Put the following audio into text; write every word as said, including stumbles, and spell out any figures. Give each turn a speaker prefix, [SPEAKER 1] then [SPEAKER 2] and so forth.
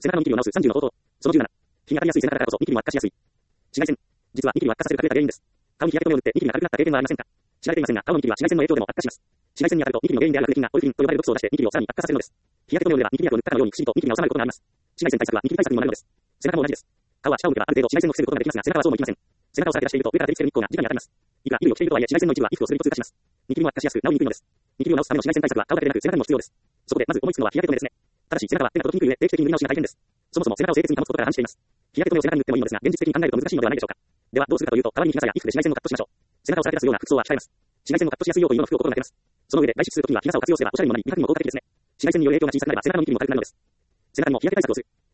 [SPEAKER 1] 背中のニキビを直すさんじゅうの方法。そのじゅうなな。日が当たりやすい背中だからこそニキビも悪化しやすい。紫外線。実はニキビを悪化させる隠れた原因です。顔に日焼け止めを塗ってニキビが軽くなった経験はありませんか？知られていませんが、顔のニキビは紫外線の影響でも悪化します。紫外線に当たるとニキビの原因であるアルテキンがポリフィンと呼ばれる毒素を出してニキビをさらに悪化させるのです。日焼け止めを塗ればニキビ薬を塗ったかのようにきちんとニキビが収まることがあります。紫外線対策はニキビ対策にもなるのです。背中も同じです。顔は下を向けばある程度紫外線を防ぐことができますが、背中はそうもいきません。背中をさらけ出していると上から照りつける日光が直に当たります。いくら衣類を着ているとはいえ紫外線の一部は衣服をすると通過します。ニキビも悪化しやすく治りにくいのです。ニキビを治すための紫外線対策は顔だけでなく背中にも必要です。そこでまず思いつくのは日焼け止めですね。ただし背中は手が届きにくい上定期的に塗り直しが大変です。そもそも背中を清潔に保つことから反しています。日焼け止めを背中に塗ってもいいのですが、現実的に考えると難しいのではないでしょうか。ではどうするかというと、代わりに日傘や衣服で紫外線をカットしましょう。背中をさらけ出すような服装は控えます。紫外線をカットしやすい用というのを服を心がけます。その上で外出するときには日傘を活用すればおしゃれにもなり、美白にも効果的ですね。紫外線による影響が小さくなれば背中のニキビも軽くなるのです。背中にも日焼け対策をする。